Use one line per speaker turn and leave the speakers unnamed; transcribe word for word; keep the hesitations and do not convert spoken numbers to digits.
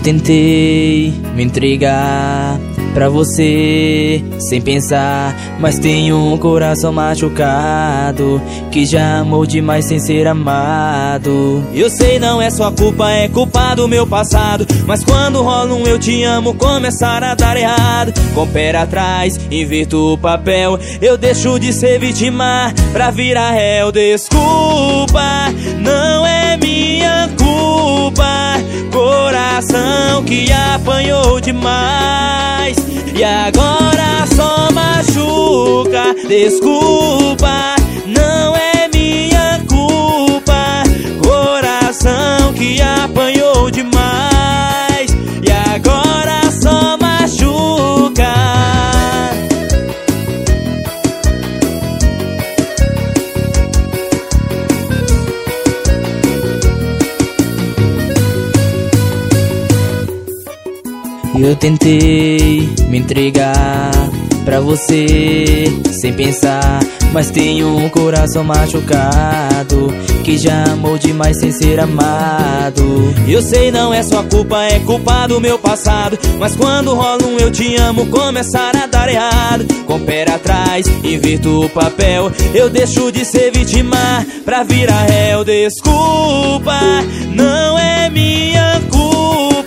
tentei me entregar pra você sem pensar, mas tenho um coração machucado que já amou demais sem ser amado. Eu sei, não é sua culpa, é culpa do meu passado, mas quando rola um eu te amo começar a dar errado, com o pé atrás, inverto o papel, eu deixo de ser vítima pra virar réu. Desculpa, não é minha culpa, coração que apanhou demais e agora só machuca. Desculpa, não é minha culpa, coração que apanhou demais e agora só machuca. Eu tentei me entregar pra você sem pensar, mas tenho um coração machucado que já amou demais sem ser amado. Eu sei, não é sua culpa, é culpa do meu passado, mas quando rola um eu te amo começar a dar errado, com o pé atrás, inverto o papel, eu deixo de ser vítima pra virar réu. Desculpa, não é minha culpa,